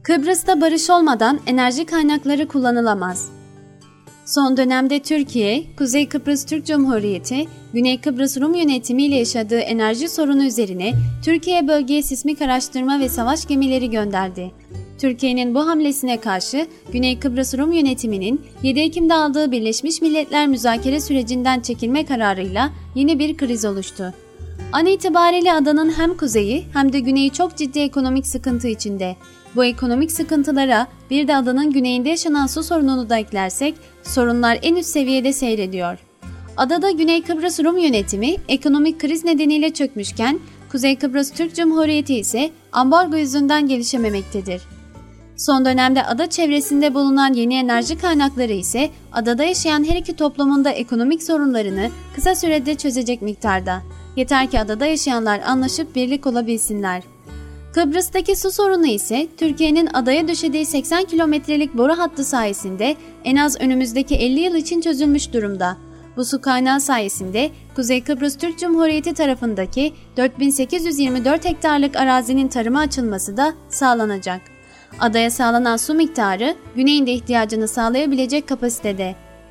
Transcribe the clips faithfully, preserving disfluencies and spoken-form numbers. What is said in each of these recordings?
Kıbrıs'ta barış olmadan enerji kaynakları kullanılamaz. Son dönemde Türkiye, Kuzey Kıbrıs Türk Cumhuriyeti, Güney Kıbrıs Rum yönetimi ile yaşadığı enerji sorunu üzerine Türkiye bölgeye sismik araştırma ve savaş gemileri gönderdi. Türkiye'nin bu hamlesine karşı Güney Kıbrıs Rum yönetiminin yedi Ekim'de aldığı Birleşmiş Milletler müzakere sürecinden çekilme kararıyla yeni bir kriz oluştu. An itibariyle adanın hem kuzeyi hem de güneyi çok ciddi ekonomik sıkıntı içinde. Bu ekonomik sıkıntılara bir de adanın güneyinde yaşanan su sorununu da eklersek sorunlar en üst seviyede seyrediyor. Adada Güney Kıbrıs Rum yönetimi ekonomik kriz nedeniyle çökmüşken Kuzey Kıbrıs Türk Cumhuriyeti ise ambargo yüzünden gelişememektedir. Son dönemde ada çevresinde bulunan yeni enerji kaynakları ise adada yaşayan her iki toplumun da ekonomik sorunlarını kısa sürede çözecek miktarda. Yeter ki adada yaşayanlar anlaşıp birlik olabilsinler. Kıbrıs'taki su sorunu ise Türkiye'nin adaya döşediği seksen kilometrelik boru hattı sayesinde en az önümüzdeki elli yıl için çözülmüş durumda. Bu su kaynağı sayesinde Kuzey Kıbrıs Türk Cumhuriyeti tarafındaki dört bin sekiz yüz yirmi dört hektarlık arazinin tarıma açılması da sağlanacak. Adaya sağlanan su miktarı güneyin de ihtiyacını sağlayabilecek kapasitede.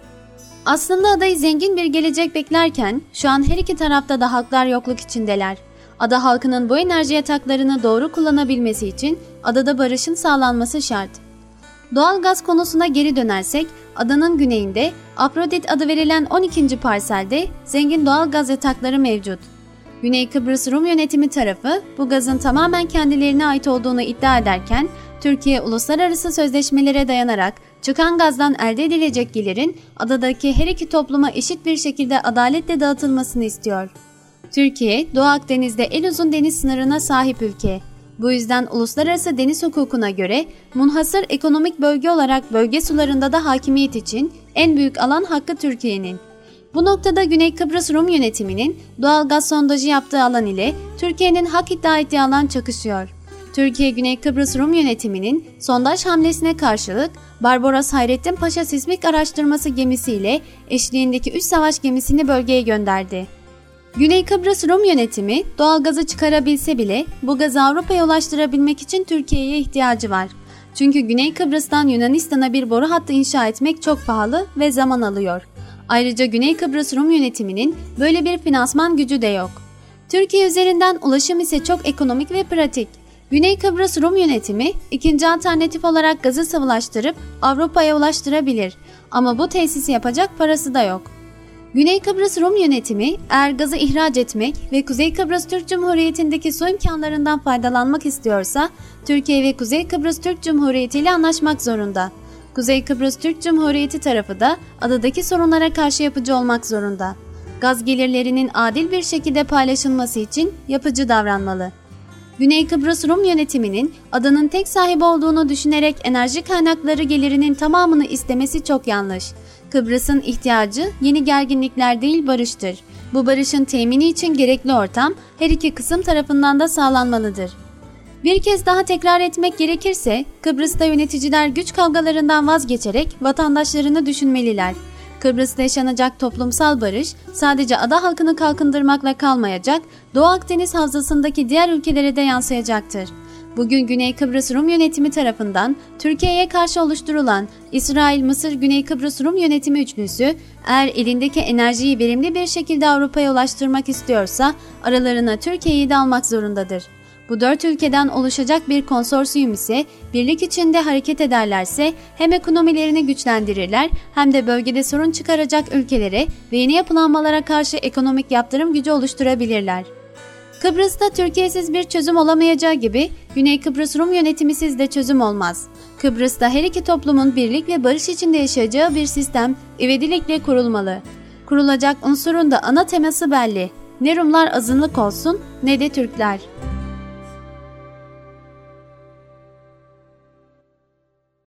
Aslında adayı zengin bir gelecek beklerken şu an her iki tarafta da halklar yokluk içindeler. Ada halkının bu enerji yataklarını doğru kullanabilmesi için adada barışın sağlanması şart. Doğal gaz konusuna geri dönersek, adanın güneyinde Afrodit adı verilen on ikinci parselde zengin doğal gaz yatakları mevcut. Güney Kıbrıs Rum yönetimi tarafı bu gazın tamamen kendilerine ait olduğunu iddia ederken, Türkiye uluslararası sözleşmelere dayanarak çıkan gazdan elde edilecek gelirin adadaki her iki topluma eşit bir şekilde adaletle dağıtılmasını istiyor. Türkiye, Doğu Akdeniz'de en uzun deniz sınırına sahip ülke. Bu yüzden uluslararası deniz hukukuna göre munhasır ekonomik bölge olarak bölge sularında da hakimiyet için en büyük alan hakkı Türkiye'nin. Bu noktada Güney Kıbrıs Rum yönetiminin doğal gaz sondajı yaptığı alan ile Türkiye'nin hak iddia ettiği alan çakışıyor. Türkiye, Güney Kıbrıs Rum yönetiminin sondaj hamlesine karşılık Barbaros Hayrettin Paşa sismik araştırması gemisiyle eşliğindeki üç savaş gemisini bölgeye gönderdi. Güney Kıbrıs Rum yönetimi doğal gazı çıkarabilse bile bu gazı Avrupa'ya ulaştırabilmek için Türkiye'ye ihtiyacı var. Çünkü Güney Kıbrıs'tan Yunanistan'a bir boru hattı inşa etmek çok pahalı ve zaman alıyor. Ayrıca Güney Kıbrıs Rum yönetiminin böyle bir finansman gücü de yok. Türkiye üzerinden ulaşım ise çok ekonomik ve pratik. Güney Kıbrıs Rum yönetimi ikinci alternatif olarak gazı sıvılaştırıp Avrupa'ya ulaştırabilir ama bu tesisi yapacak parası da yok. Güney Kıbrıs Rum yönetimi eğer gazı ihraç etmek ve Kuzey Kıbrıs Türk Cumhuriyeti'ndeki su imkanlarından faydalanmak istiyorsa Türkiye ve Kuzey Kıbrıs Türk Cumhuriyeti ile anlaşmak zorunda. Kuzey Kıbrıs Türk Cumhuriyeti tarafı da adadaki sorunlara karşı yapıcı olmak zorunda. Gaz gelirlerinin adil bir şekilde paylaşılması için yapıcı davranmalı. Güney Kıbrıs Rum yönetiminin adanın tek sahibi olduğunu düşünerek enerji kaynakları gelirinin tamamını istemesi çok yanlış. Kıbrıs'ın ihtiyacı yeni gerginlikler değil barıştır. Bu barışın temini için gerekli ortam her iki kısım tarafından da sağlanmalıdır. Bir kez daha tekrar etmek gerekirse Kıbrıs'ta yöneticiler güç kavgalarından vazgeçerek vatandaşlarını düşünmeliler. Kıbrıs'ta yaşanacak toplumsal barış sadece ada halkını kalkındırmakla kalmayacak, Doğu Akdeniz havzasındaki diğer ülkelere de yansıyacaktır. Bugün Güney Kıbrıs Rum yönetimi tarafından Türkiye'ye karşı oluşturulan İsrail, Mısır, Güney Kıbrıs Rum yönetimi üçlüsü eğer elindeki enerjiyi verimli bir şekilde Avrupa'ya ulaştırmak istiyorsa aralarına Türkiye'yi de almak zorundadır. Bu dört ülkeden oluşacak bir konsorsiyum ise birlik içinde hareket ederlerse hem ekonomilerini güçlendirirler hem de bölgede sorun çıkaracak ülkelere ve yeni yapılanmalara karşı ekonomik yaptırım gücü oluşturabilirler. Kıbrıs'ta Türkiye'siz bir çözüm olamayacağı gibi Güney Kıbrıs Rum yönetimisiz de çözüm olmaz. Kıbrıs'ta her iki toplumun birlik ve barış içinde yaşayacağı bir sistem ivedilikle kurulmalı. Kurulacak unsurun da ana teması belli. Ne Rumlar azınlık olsun ne de Türkler.